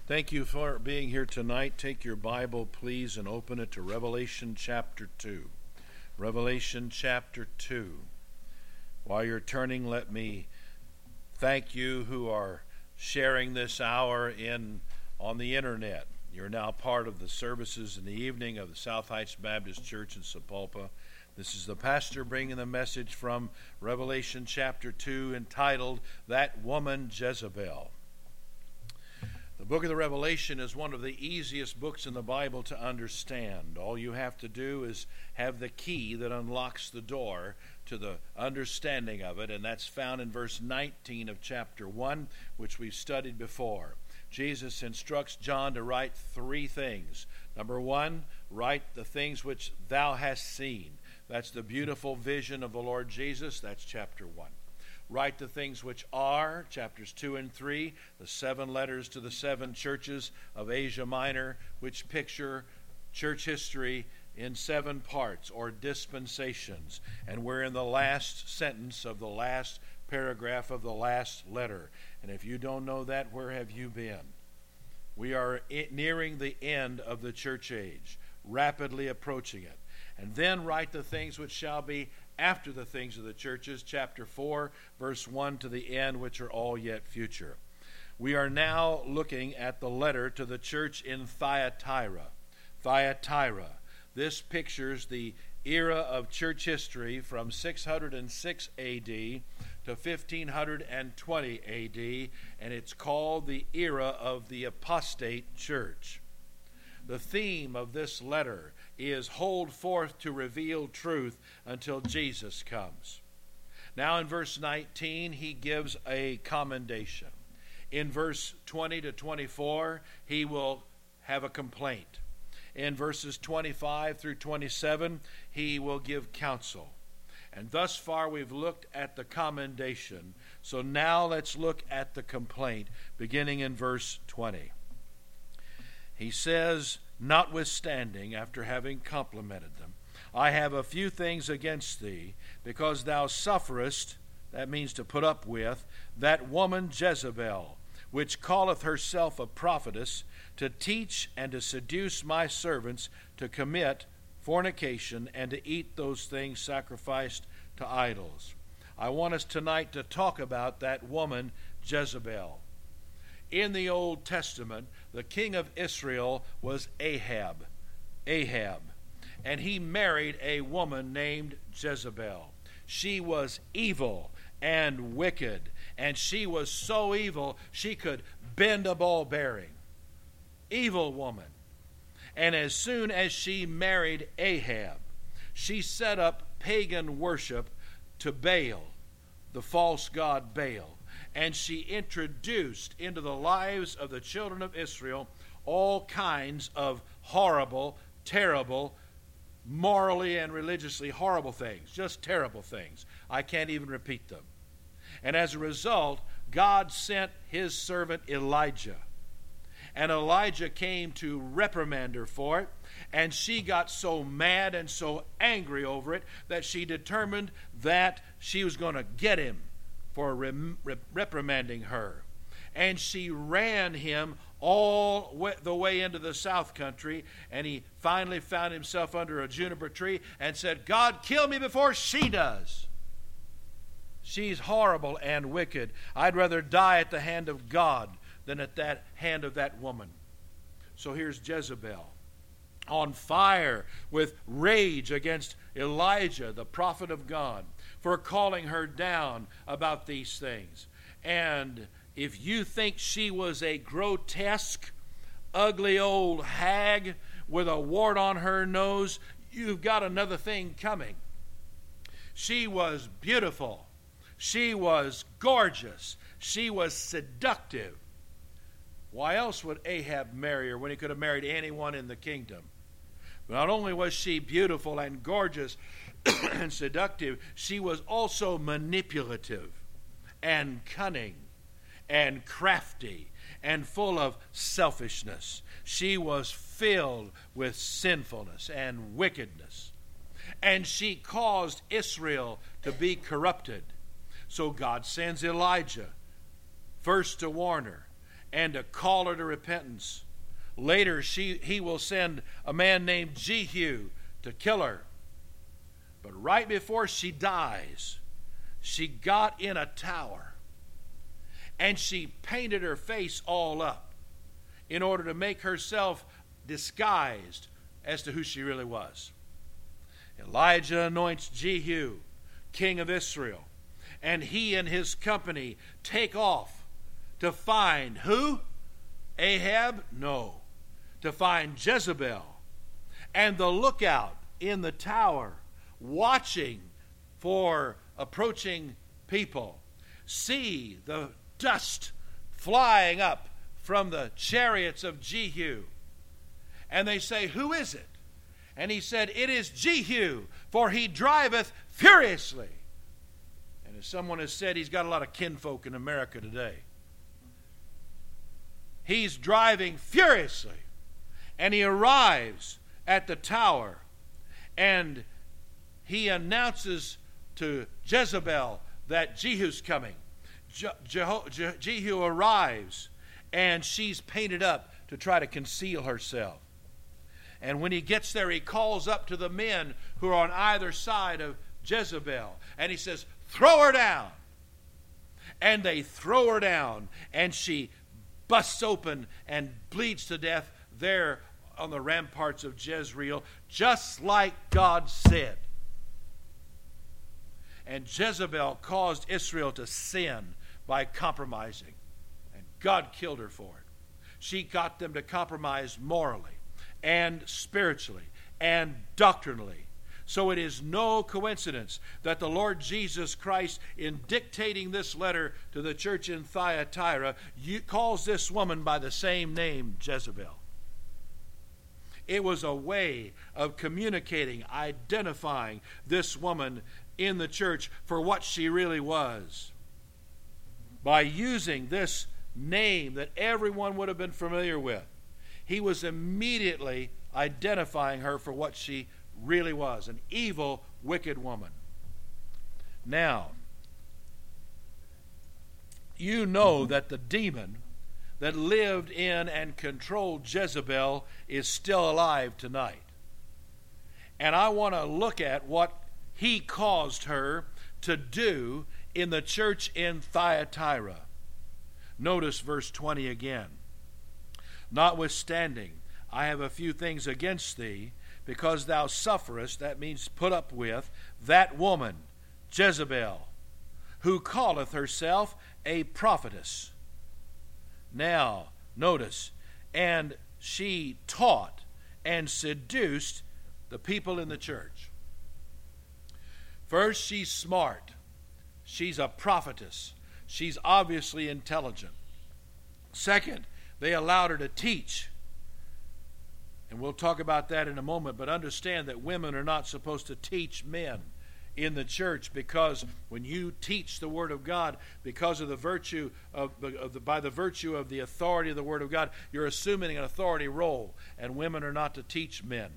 Thank you for being here tonight. Take your Bible, please, and open it to Revelation chapter 2. Revelation chapter 2. While you're turning, let me thank you who are sharing this hour on the internet. You're now part of the services in the evening of the South Heights Baptist Church in Sapulpa. This is the pastor bringing the message from Revelation chapter 2 entitled, That Woman Jezebel. The book of the Revelation is one of the easiest books in the Bible to understand. All you have to do is have the key that unlocks the door to the understanding of it, and that's found in verse 19 of chapter 1, which we've studied before. Jesus instructs John to write three things. Number one, write the things which thou hast seen. That's the beautiful vision of the Lord Jesus. That's chapter 1. Write the things which are, chapters 2 and 3, the 7 letters to the 7 churches of Asia Minor, which picture church history in 7 parts or dispensations. And we're in the last sentence of the last paragraph of the last letter. And if you don't know that, where have you been? We are nearing the end of the church age, rapidly approaching it. And then write the things which shall be after the things of the churches, chapter 4, verse 1 to the end, which are all yet future. We are now looking at the letter to the church in Thyatira. Thyatira. This pictures the era of church history from 606 A.D. to 1520 A.D., and it's called the era of the apostate church. The theme of this letter is hold forth to reveal truth until Jesus comes. Now in verse 19, he gives a commendation. In verse 20 to 24, he will have a complaint. In verses 25 through 27, he will give counsel. And thus far we've looked at the commendation. So now let's look at the complaint, beginning in verse 20. He says, notwithstanding, after having complimented them, I have a few things against thee, because thou sufferest, that means to put up with, that woman Jezebel, which calleth herself a prophetess, to teach and to seduce my servants to commit fornication and to eat those things sacrificed to idols. I want us tonight to talk about that woman Jezebel. In the Old Testament, the king of Israel was Ahab. And he married a woman named Jezebel. She was evil and wicked, and she was so evil she could bend a ball bearing. Evil woman. And as soon as she married Ahab, she set up pagan worship to Baal, the false god Baal. And she introduced into the lives of the children of Israel all kinds of horrible, terrible, morally and religiously horrible things, just terrible things. I can't even repeat them. And as a result, God sent his servant Elijah. And Elijah came to reprimand her for it, and she got so mad and so angry over it that she determined that she was going to get him for reprimanding her. And she ran him all the way into the south country, and he finally found himself under a juniper tree and said, God, kill me before she does. She's horrible and wicked. I'd rather die at the hand of God than at that hand of that woman. So here's Jezebel, on fire with rage against Elijah, the prophet of God, for calling her down about these things. And if you think she was a grotesque, ugly old hag with a wart on her nose, you've got another thing coming. She was beautiful. She was gorgeous. She was seductive. Why else would Ahab marry her when he could have married anyone in the kingdom? Not only was she beautiful and gorgeous and seductive, she was also manipulative and cunning and crafty and full of selfishness. She was filled with sinfulness and wickedness. And she caused Israel to be corrupted. So God sends Elijah first to warn her, and to call her to repentance. Later, he will send a man named Jehu to kill her. But right before she dies, she got in a tower and she painted her face all up in order to make herself disguised as to who she really was. Elijah anoints Jehu king of Israel, and he and his company take off to find who? Ahab? No. To find Jezebel. And the lookout in the tower, watching for approaching people, see the dust flying up from the chariots of Jehu. And they say, "Who is it?" And he said, "It is Jehu, for he driveth furiously." And as someone has said, he's got a lot of kinfolk in America today. He's driving furiously. And he arrives at the tower. And he announces to Jezebel that Jehu's coming. Jehu arrives, and she's painted up to try to conceal herself. And when he gets there, he calls up to the men who are on either side of Jezebel. And he says, "Throw her down." And they throw her down. And she busts open and bleeds to death there on the ramparts of Jezreel, just like God said. And Jezebel caused Israel to sin by compromising. And God killed her for it. She got them to compromise morally and spiritually and doctrinally. So it is no coincidence that the Lord Jesus Christ, in dictating this letter to the church in Thyatira, calls this woman by the same name, Jezebel. It was a way of communicating, identifying this woman in the church for what she really was. By using this name that everyone would have been familiar with, he was immediately identifying her for what she really was, an evil, wicked woman. Now, you know that the demon that lived in and controlled Jezebel is still alive tonight. And I want to look at what he caused her to do in the church in Thyatira. Notice verse 20 again. "Notwithstanding, I have a few things against thee, because thou sufferest," that means put up with, "that woman, Jezebel, who calleth herself a prophetess." Now, notice, "and she taught and seduced the people in the church." First, she's smart. She's a prophetess. She's obviously intelligent. Second, they allowed her to teach. And we'll talk about that in a moment, but understand that women are not supposed to teach men in the church, because when you teach the Word of God, because of the virtue by the virtue of the authority of the Word of God, you're assuming an authority role, and women are not to teach men.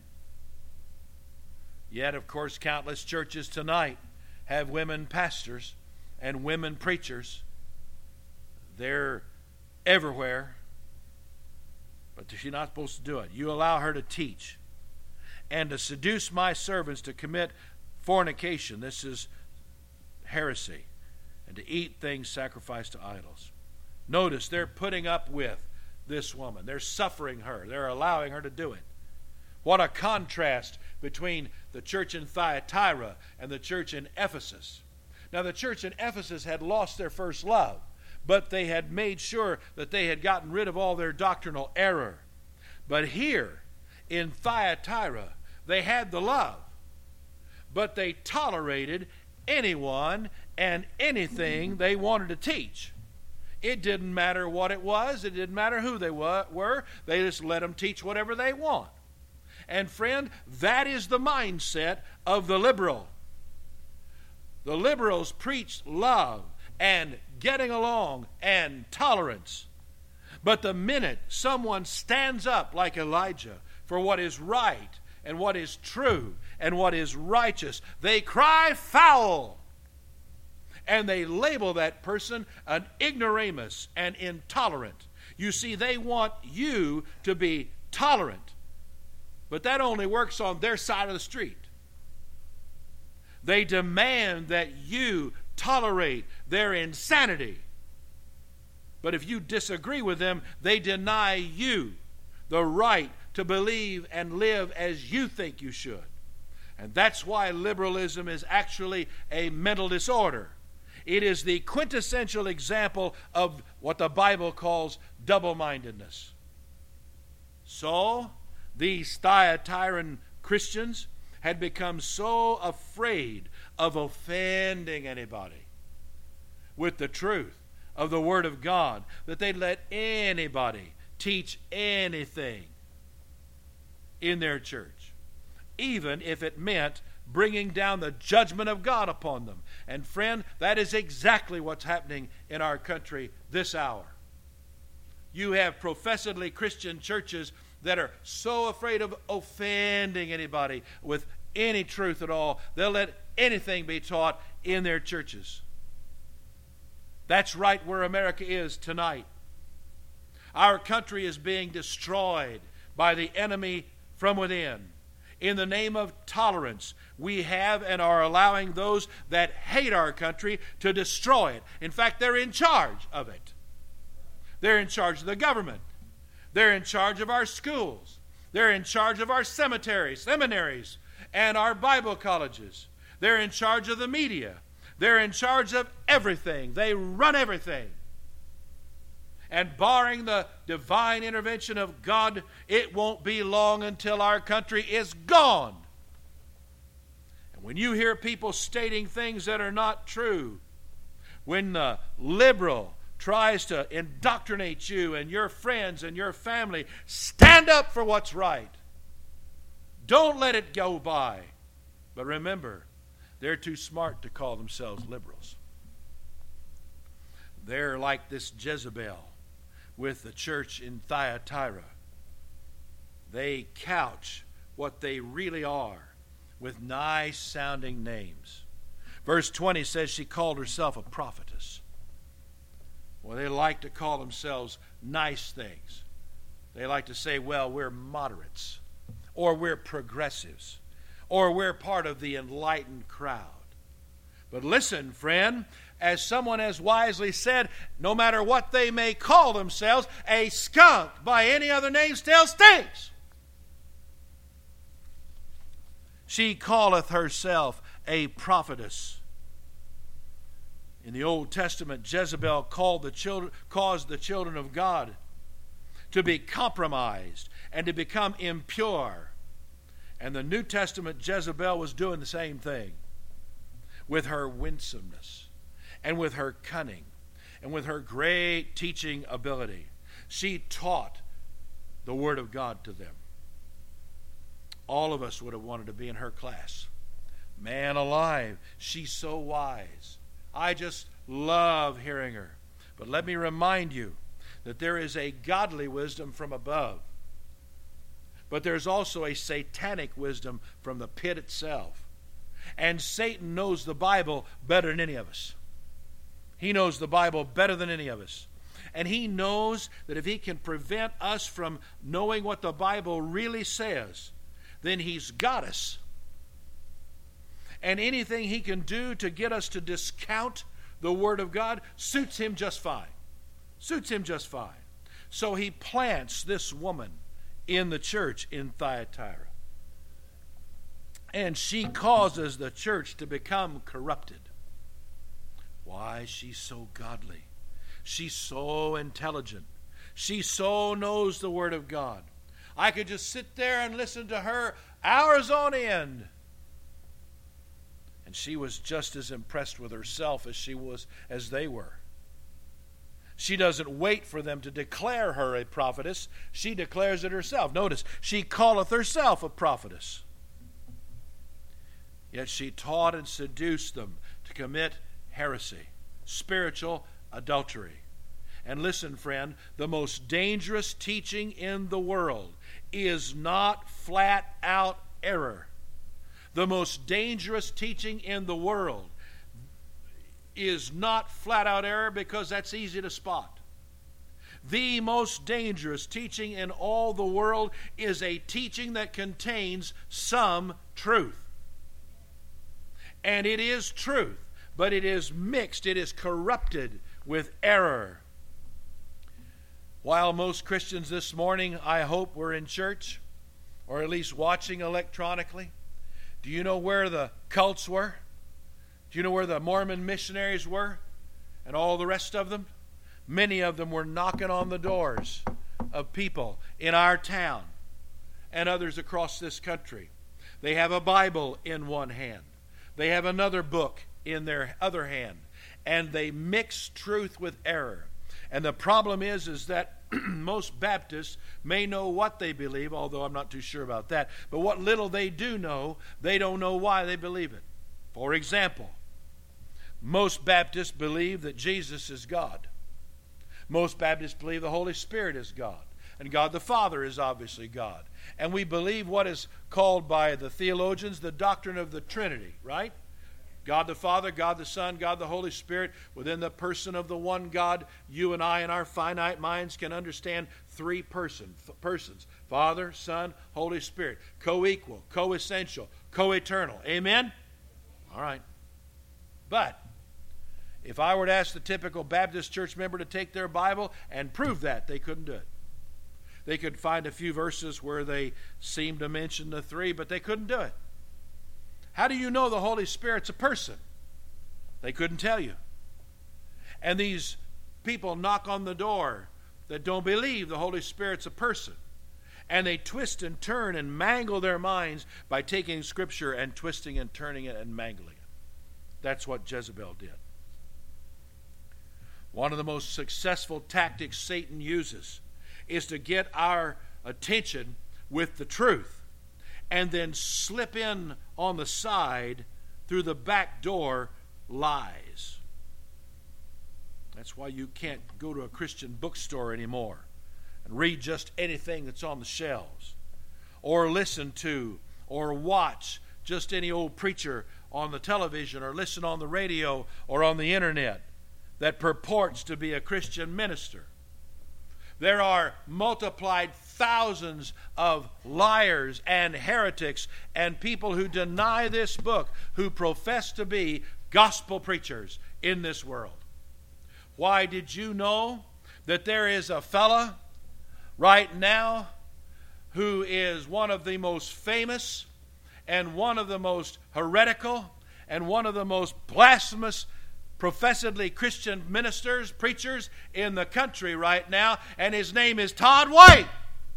Yet, of course, countless churches tonight have women pastors and women preachers. They're everywhere. But she's not supposed to do it. You allow her to teach. "And to seduce my servants to commit fornication." This is heresy. "And to eat things sacrificed to idols." Notice, they're putting up with this woman. They're suffering her. They're allowing her to do it. What a contrast between the church in Thyatira and the church in Ephesus. Now, the church in Ephesus had lost their first love, but they had made sure that they had gotten rid of all their doctrinal error. But here in Thyatira, they had the love, but they tolerated anyone and anything they wanted to teach. It didn't matter what it was. It didn't matter who they were. They just let them teach whatever they want. And friend, that is the mindset of the liberal. The liberals preach love and getting along and tolerance. But the minute someone stands up like Elijah for what is right and what is true and what is righteous, they cry foul. And they label that person an ignoramus and intolerant. You see, they want you to be tolerant, but that only works on their side of the street. They demand that you tolerate their insanity. But if you disagree with them, they deny you the right to believe and live as you think you should. And that's why liberalism is actually a mental disorder. It is the quintessential example of what the Bible calls double-mindedness. So, these Thyatiran Christians had become so afraid of offending anybody with the truth of the Word of God that they'd let anybody teach anything in their church, even if it meant bringing down the judgment of God upon them. And friend, that is exactly what's happening in our country this hour. You have professedly Christian churches that are so afraid of offending anybody with any truth at all, they'll let anything be taught in their churches. That's right where America is tonight. Our country is being destroyed by the enemy from within. In the name of tolerance, we have and are allowing those that hate our country to destroy it. In fact, they're in charge of it. They're in charge of the government. They're in charge of our schools. They're in charge of our cemeteries, seminaries, and our Bible colleges. They're in charge of the media. They're in charge of everything. They run everything. And barring the divine intervention of God, it won't be long until our country is gone. And when you hear people stating things that are not true, when the liberal tries to indoctrinate you and your friends and your family, stand up for what's right. Don't let it go by. But remember, they're too smart to call themselves liberals. They're like this Jezebel with the church in Thyatira. They couch what they really are with nice-sounding names. Verse 20 says she called herself a prophetess. Well, they like to call themselves nice things. They like to say, well, we're moderates, or we're progressives, or we're part of the enlightened crowd. But listen, friend, as someone has wisely said, no matter what they may call themselves, a skunk by any other name still stinks. She calleth herself a prophetess. In the Old Testament, Jezebel caused the children of God to be compromised and to become impure. And the New Testament, Jezebel was doing the same thing with her winsomeness and with her cunning and with her great teaching ability. She taught the Word of God to them. All of us would have wanted to be in her class. Man alive, she's so wise. I just love hearing her. But let me remind you that there is a godly wisdom from above. But there's also a satanic wisdom from the pit itself. And Satan knows the Bible better than any of us. He knows the Bible better than any of us. And he knows that if he can prevent us from knowing what the Bible really says, then he's got us. And anything he can do to get us to discount the Word of God suits him just fine. Suits him just fine. So he plants this woman in the church in Thyatira. And she causes the church to become corrupted. Why? She's so godly. She's so intelligent. She so knows the Word of God. I could just sit there and listen to her hours on end. And she was just as impressed with herself as they were. She doesn't wait for them to declare her a prophetess. She declares it herself. Notice, she calleth herself a prophetess. Yet she taught and seduced them to commit heresy, spiritual adultery. And listen, friend, the most dangerous teaching in the world is not flat out error. The most dangerous teaching in the world is not flat out error, because that's easy to spot. The most dangerous teaching in all the world is a teaching that contains some truth. And it is truth, but it is mixed, it is corrupted with error. While most Christians this morning, I hope, were in church, or at least watching electronically, do you know where the cults were? Do you know where the Mormon missionaries were? And all the rest of them? Many of them were knocking on the doors of people in our town and others across this country. They have a Bible in one hand. They have another book in their other hand. And they mix truth with error. And the problem is that most Baptists may know what they believe, although I'm not too sure about that. But what little they do know, they don't know why they believe it. For example, most Baptists believe that Jesus is God. Most Baptists believe the Holy Spirit is God. And God the Father is obviously God. And we believe what is called by the theologians the doctrine of the Trinity, right? God the Father, God the Son, God the Holy Spirit, within the person of the one God. You and I in our finite minds can understand three persons. Father, Son, Holy Spirit. Co-equal, co-essential, co-eternal. Amen? All right. But if I were to ask the typical Baptist church member to take their Bible and prove that, they couldn't do it. They could find a few verses where they seem to mention the three, but they couldn't do it. How do you know the Holy Spirit's a person? They couldn't tell you. And these people knock on the door that don't believe the Holy Spirit's a person. And they twist and turn and mangle their minds by taking Scripture and twisting and turning it and mangling it. That's what Jezebel did. One of the most successful tactics Satan uses is to get our attention with the truth and then slip in on the side through the back door lies. That's why you can't go to a Christian bookstore anymore and read just anything that's on the shelves, or listen to or watch just any old preacher on the television, or listen on the radio or on the internet that purports to be a Christian minister. There are multiplied thousands of liars and heretics and people who deny this book, who profess to be gospel preachers in this world. Why, did you know that there is a fella right now who is one of the most famous and one of the most heretical and one of the most blasphemous professedly Christian ministers, preachers in the country right now, and his name is Todd White.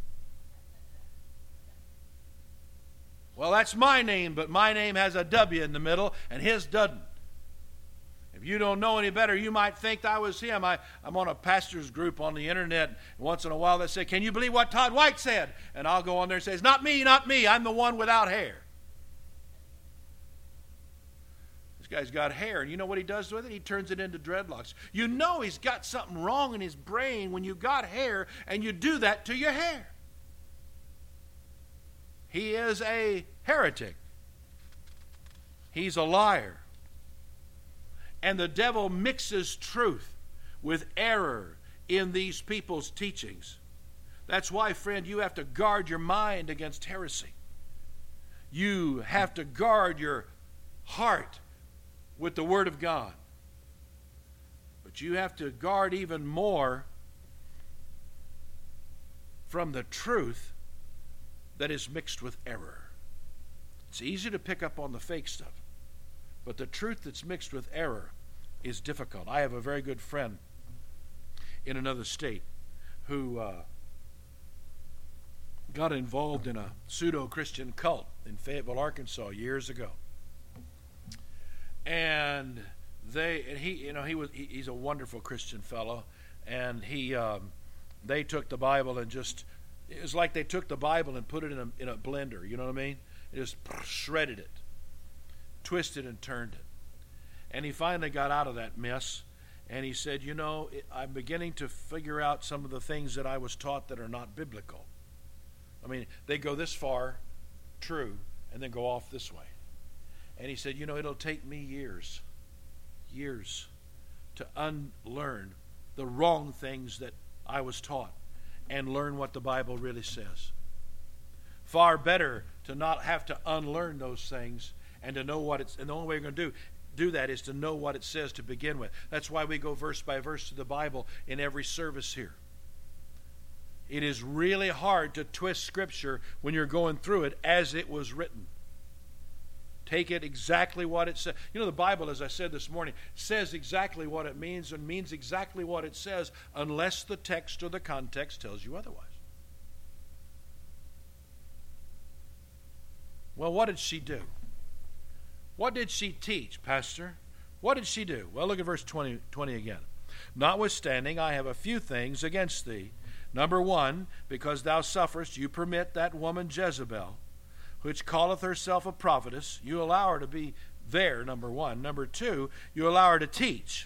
Well, that's my name, but my name has a W in the middle, and his doesn't. If you don't know any better, you might think I was him. I'm on a pastor's group on the internet, and once in a while they say, "Can you believe what Todd White said?" And I'll go on there and say, "It's not me, not me. I'm the one without hair." Guy's got hair, and you know what he does with it? He turns it into dreadlocks. You know he's got something wrong in his brain when you got hair and you do that to your hair. He is a heretic. He's a liar. And the devil mixes truth with error in these people's teachings. That's why, friend, you have to guard your mind against heresy. You have to guard your heart with the Word of God. But you have to guard even more from the truth that is mixed with error. It's easy to pick up on the fake stuff, but the truth that's mixed with error is difficult. I have a very good friend in another state who got involved in a pseudo-Christian cult in Fayetteville, Arkansas years ago. And he's a wonderful Christian fellow, and they took the Bible and it was like they took the Bible and put it in a blender, you know what I mean? They just shredded it, twisted and turned it. And he finally got out of that mess, and he said, I'm beginning to figure out some of the things that I was taught that are not biblical. I mean, they go this far, true, and then go off this way. And he said, it'll take me years to unlearn the wrong things that I was taught and learn what the Bible really says. Far better to not have to unlearn those things and to know what it's, and the only way you're going to do that is to know what it says to begin with. That's why we go verse by verse to the Bible in every service here. It is really hard to twist Scripture when you're going through it as it was written. Take it exactly what it says. You know, the Bible, as I said this morning, says exactly what it means and means exactly what it says unless the text or the context tells you otherwise. Well, what did she do? What did she teach, Pastor? What did she do? Well, look at verse 20 again. Notwithstanding, I have a few things against thee. Number one, because thou sufferest, you permit that woman Jezebel, which calleth herself a prophetess, you allow her to be there, number one. Number two, you allow her to teach.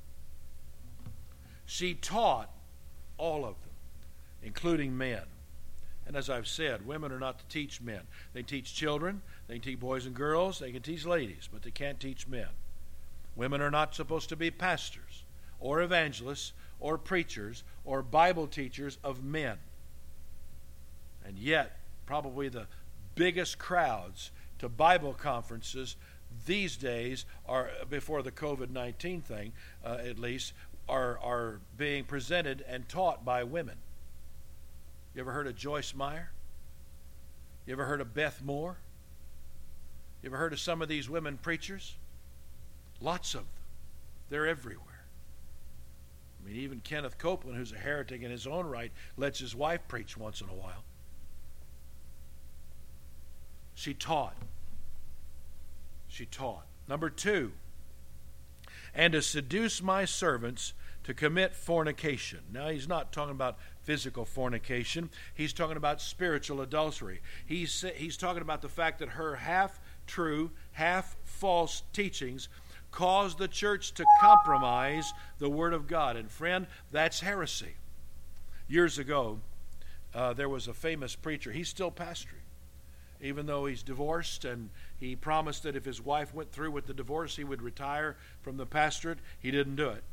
She taught all of them, including men. And as I've said, women are not to teach men. They teach children, they can teach boys and girls, they can teach ladies, but they can't teach men. Women are not supposed to be pastors or evangelists or preachers or Bible teachers of men. And yet, probably the biggest crowds to Bible conferences these days are, before the COVID-19 thing at least, are being presented and taught by women. You ever heard of Joyce Meyer? You ever heard of Beth Moore? You ever heard of some of these women preachers? Lots of them. They're everywhere. I mean, even Kenneth Copeland, who's a heretic in his own right, lets his wife preach once in a while. She taught. She taught. Number two, and to seduce my servants to commit fornication. Now, he's not talking about physical fornication. He's talking about spiritual adultery. He's talking about the fact that her half-true, half-false teachings caused the church to compromise the Word of God. And friend, that's heresy. Years ago, there was a famous preacher. He's still pastoring, even though he's divorced, and he promised that if his wife went through with the divorce, he would retire from the pastorate. He didn't do it.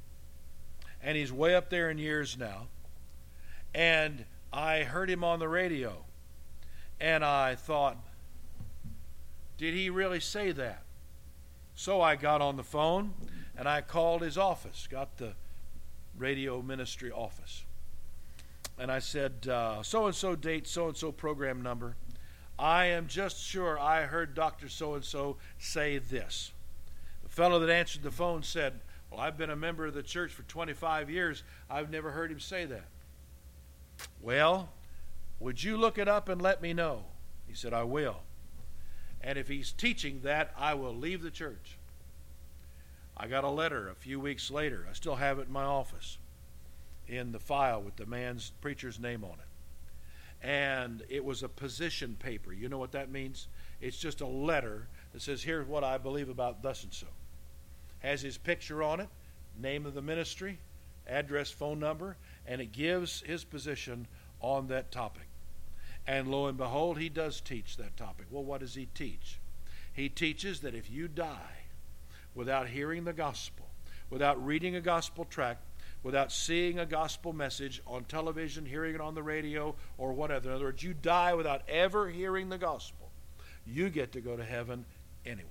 And he's way up there in years now. And I heard him on the radio, and I thought, did he really say that? So I got on the phone, and I called his office, got the radio ministry office. And I said, so-and-so date, so-and-so program number. I am just sure I heard Dr. So-and-so say this. The fellow that answered the phone said, well, I've been a member of the church for 25 years. I've never heard him say that. Well, would you look it up and let me know? He said, I will. And if he's teaching that, I will leave the church. I got a letter a few weeks later. I still have it in my office in the file with the preacher's name on it. And it was a position paper. You know what that means? It's just a letter that says, here's what I believe about thus and so. Has his picture on it, name of the ministry, address, phone number, and it gives his position on that topic. And lo and behold, he does teach that topic. Well, what does he teach? He teaches that if you die without hearing the gospel, without reading a gospel tract, without seeing a gospel message on television, hearing it on the radio, or whatever, in other words, you die without ever hearing the gospel, you get to go to heaven anyway.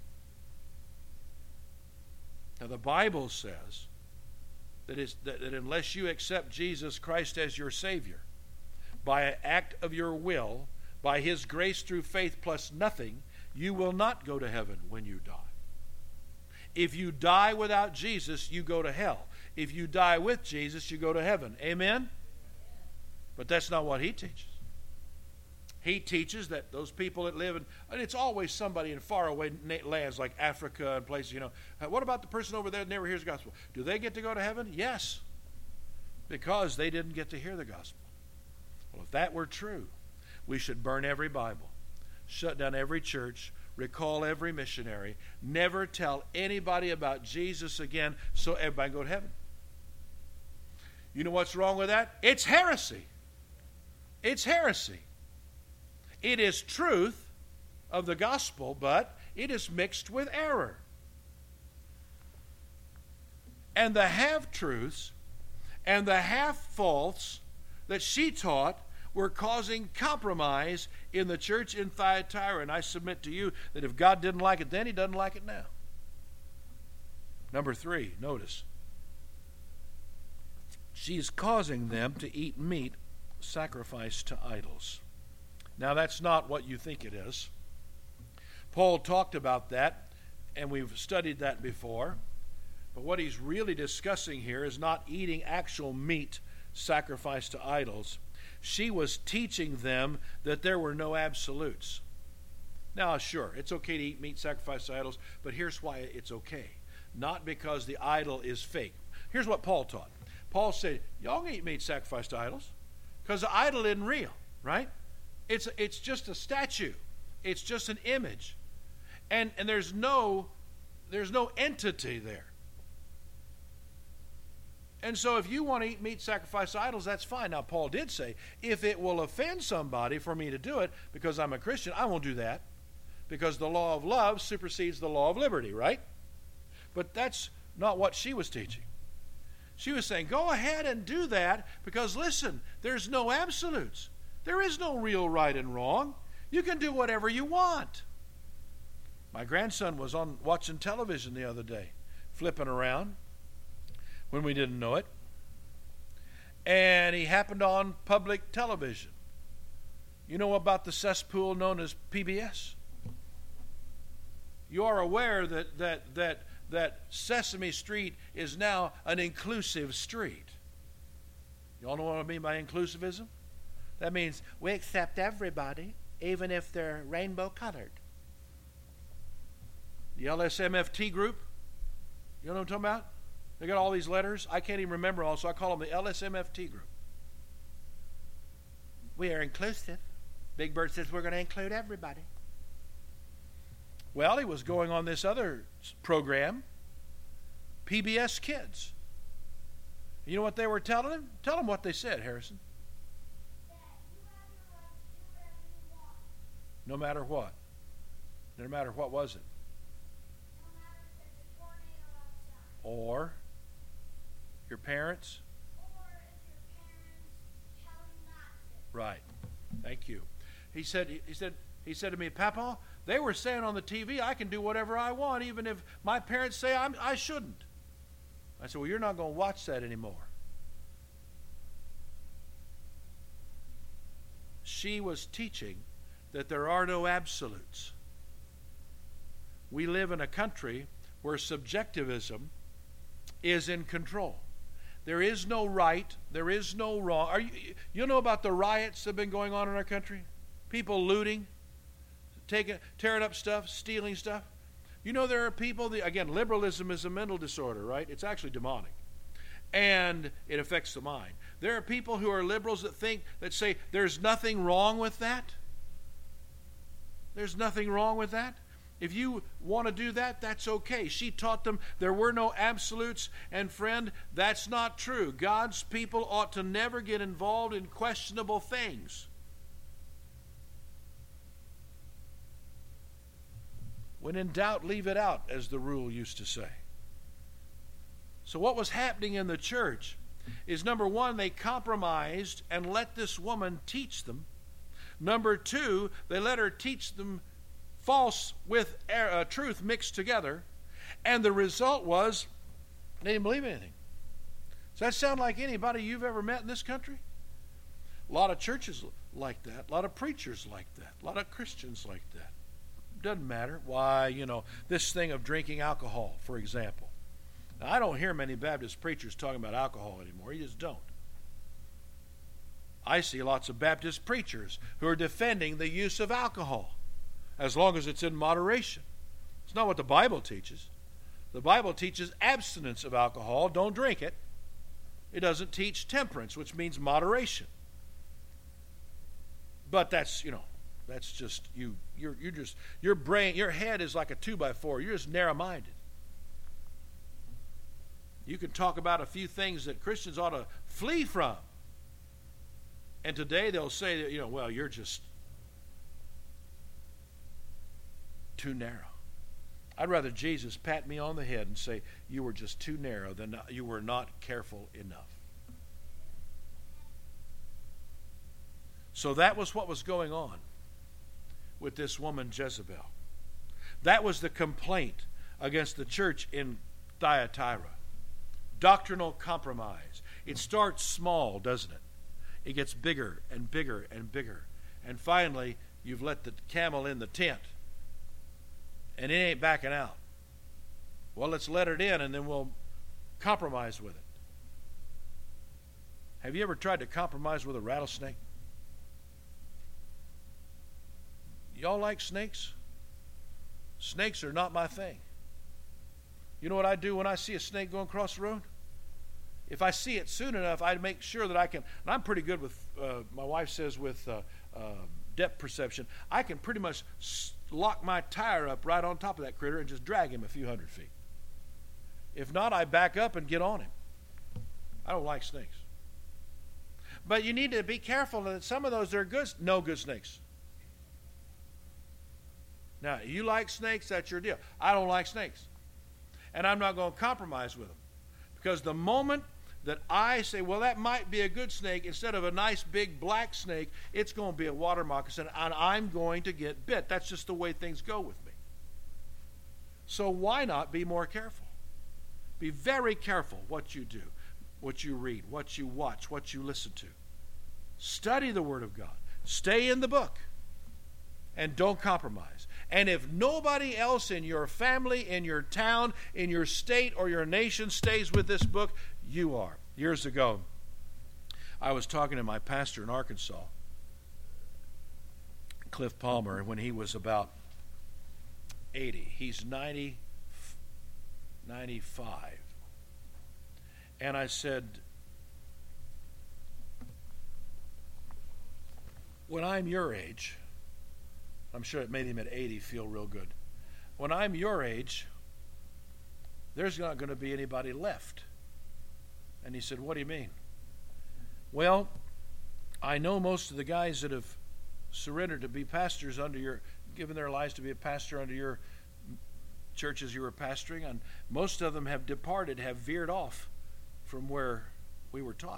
Now, the Bible says that unless you accept Jesus Christ as your Savior, by an act of your will, by His grace through faith plus nothing, you will not go to heaven when you die. If you die without Jesus, you go to hell. If you die with Jesus, you go to heaven. Amen? But that's not what He teaches. He teaches that those people that live in, and it's always somebody in faraway lands like Africa and places, what about the person over there that never hears the gospel? Do they get to go to heaven? Yes, because they didn't get to hear the gospel. Well, if that were true, we should burn every Bible, shut down every church, recall every missionary, never tell anybody about Jesus again so everybody can go to heaven. You know what's wrong with that? It's heresy. It's heresy. It is truth of the gospel, but it is mixed with error. And the half-truths And the half-faults that she taught were causing compromise in the church in Thyatira. And I submit to you that if God didn't like it then, he doesn't like it now. Number 3, notice. She's causing them to eat meat sacrificed to idols. Now, that's not what you think it is. Paul talked about that, and we've studied that before. But what he's really discussing here is not eating actual meat sacrificed to idols. She was teaching them that there were no absolutes. Now, sure, it's okay to eat meat sacrificed to idols, but here's why it's okay. Not because the idol is fake. Here's what Paul taught. Paul said, y'all can eat meat sacrificed to idols because the idol isn't real, right? It's just a statue. It's just an image. And there's no entity there. And so if you want to eat meat sacrificed to idols, that's fine. Now, Paul did say, if it will offend somebody for me to do it because I'm a Christian, I won't do that. Because the law of love supersedes the law of liberty, right? But that's not what she was teaching. She was saying, go ahead and do that because, listen, there's no absolutes. There is no real right and wrong. You can do whatever you want. My grandson was watching television the other day, flipping around when we didn't know it. And he happened on public television. You know about the cesspool known as PBS? You are aware that Sesame Street is now an inclusive street. You all know what I mean by inclusivism? That means we accept everybody, even if they're rainbow colored. The LSMFT group, you know what I'm talking about? They got all these letters. I can't even remember all, so I call them the LSMFT group. We are inclusive. Big Bird says we're going to include everybody. Well, he was going on this other program, PBS Kids. You know what they were telling him? Tell him what they said, Harrison. No matter what. No matter what was it? No matter if there's a tornado outside. Or your parents? Or if your parents tell you not to. Right. Thank you. He said to me, Papa, they were saying on the TV I can do whatever I want, even if my parents say I shouldn't. I said, well, you're not going to watch that anymore. She was teaching that there are no absolutes. We live in a country where subjectivism is in control. There is no right. There is no wrong. You know about the riots that have been going on in our country? People looting, tearing up stuff, stealing stuff. You know there are people, again, liberalism is a mental disorder, right? It's actually demonic. And it affects the mind. There are people who are liberals that say there's nothing wrong with that. There's nothing wrong with that. If you want to do that, that's okay. She taught them there were no absolutes. And friend, that's not true. God's people ought to never get involved in questionable things. When in doubt, leave it out, as the rule used to say. So what was happening in the church is, number one, they compromised and let this woman teach them. Number two, they let her teach them false with truth mixed together. And the result was they didn't believe anything. Does that sound like anybody you've ever met in this country? A lot of churches like that. A lot of preachers like that. A lot of Christians like that. Doesn't matter. Why, this thing of drinking alcohol, for example. Now, I don't hear many Baptist preachers talking about alcohol anymore. You just don't. I see lots of Baptist preachers who are defending the use of alcohol, as long as it's in moderation. It's not what the Bible teaches. The Bible teaches abstinence of alcohol. Don't drink it. It doesn't teach temperance, which means moderation. But that's just you. You're just, your brain, your head is like a 2x4. You're just narrow-minded. You can talk about a few things that Christians ought to flee from. And today they'll say that, well, you're just too narrow. I'd rather Jesus pat me on the head and say, you were just too narrow than you were not careful enough. So that was what was going on with this woman Jezebel. That was the complaint against the church in Thyatira. Doctrinal compromise. It starts small, doesn't it? It gets bigger and bigger and bigger. And finally, you've let the camel in the tent. And it ain't backing out. Well, let's let it in and then we'll compromise with it. Have you ever tried to compromise with a rattlesnake? Y'all like snakes? Snakes are not my thing. You know what I do when I see a snake going across the road? If I see it soon enough, I make sure that I can, and I'm pretty good with, my wife says with depth perception, I can pretty much lock my tire up right on top of that critter and just drag him a few hundred feet. If not, I back up and get on him. I don't like snakes. But you need to be careful that some of those are good, no good snakes. Now, you like snakes, that's your deal. I don't like snakes. And I'm not going to compromise with them. Because the moment that I say, well, that might be a good snake, instead of a nice big black snake, it's going to be a water moccasin, and I'm going to get bit. That's just the way things go with me. So why not be more careful? Be very careful what you do, what you read, what you watch, what you listen to. Study the Word of God. Stay in the book. And don't compromise. And if nobody else in your family, in your town, in your state, or your nation stays with this book, you are. Years ago, I was talking to my pastor in Arkansas, Cliff Palmer, when he was about 80. He's 95. And I said, when I'm your age, I'm sure it made him at 80 feel real good. When I'm your age, there's not going to be anybody left. And he said, what do you mean? Well, I know most of the guys that have surrendered to be pastors under your, given their lives to be a pastor under your churches you were pastoring, and most of them have departed, have veered off from where we were taught.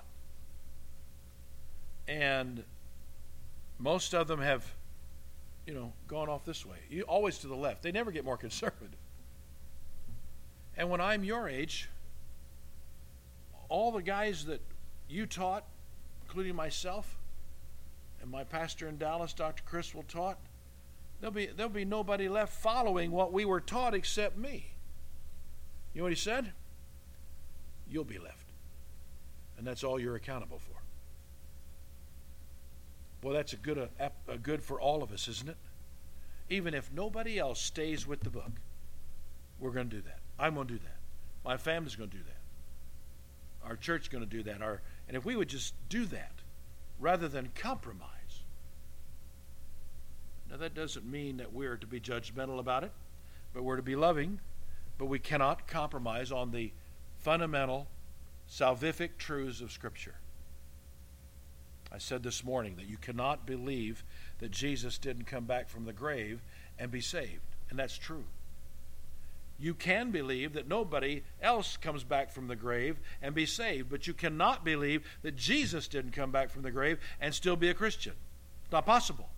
And most of them have gone off this way. Always to the left. They never get more conservative. And when I'm your age, all the guys that you taught, including myself, and my pastor in Dallas, Dr. Criswell, taught, there'll be nobody left following what we were taught except me. You know what he said? You'll be left. And that's all you're accountable for. Well, that's a good for all of us, isn't it? Even if nobody else stays with the book, we're going to do that. I'm going to do that. My family's going to do that. Our church is going to do that. And if we would just do that, rather than compromise. Now, that doesn't mean that we're to be judgmental about it, but we're to be loving, but we cannot compromise on the fundamental salvific truths of Scripture. I said this morning that you cannot believe that Jesus didn't come back from the grave and be saved. And that's true. You can believe that nobody else comes back from the grave and be saved, but you cannot believe that Jesus didn't come back from the grave and still be a Christian. It's not possible.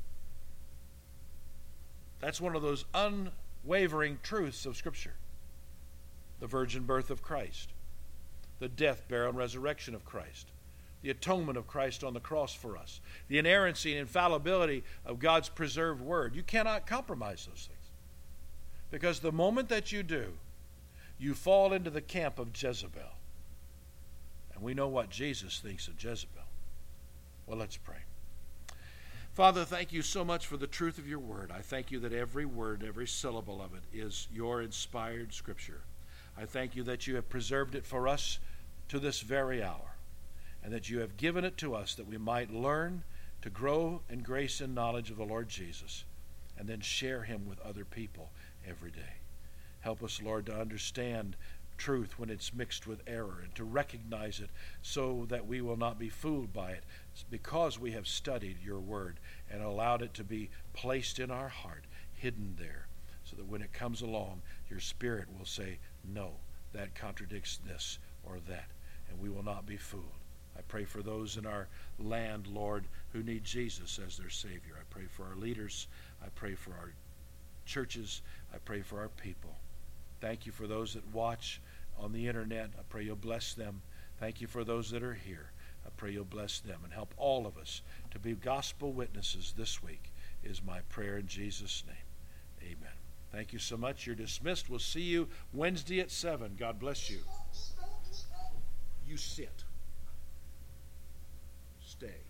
That's one of those unwavering truths of Scripture. The virgin birth of Christ, the death, burial, and resurrection of Christ, the atonement of Christ on the cross for us, the inerrancy and infallibility of God's preserved word. You cannot compromise those things. Because the moment that you do, you fall into the camp of Jezebel. And we know what Jesus thinks of Jezebel. Well, let's pray. Father, thank you so much for the truth of your word. I thank you that every word, every syllable of it is your inspired Scripture. I thank you that you have preserved it for us to this very hour, and that you have given it to us that we might learn to grow in grace and knowledge of the Lord Jesus, and then share him with other people every day. Help us, Lord, to understand truth when it's mixed with error, and to recognize it so that we will not be fooled by it, because we have studied your word and allowed it to be placed in our heart, hidden there, so that when it comes along, your Spirit will say, no, that contradicts this or that, and we will not be fooled. I pray for those in our land, Lord, who need Jesus as their Savior. I pray for our leaders. I pray for our churches. I pray for our people. Thank you for those that watch on the internet. I pray you'll bless them. Thank you for those that are here. I pray you'll bless them and help all of us to be gospel witnesses this week is my prayer in Jesus' name. Amen. Thank you so much. You're dismissed. We'll see you Wednesday at 7. God bless you. You sit. Stay.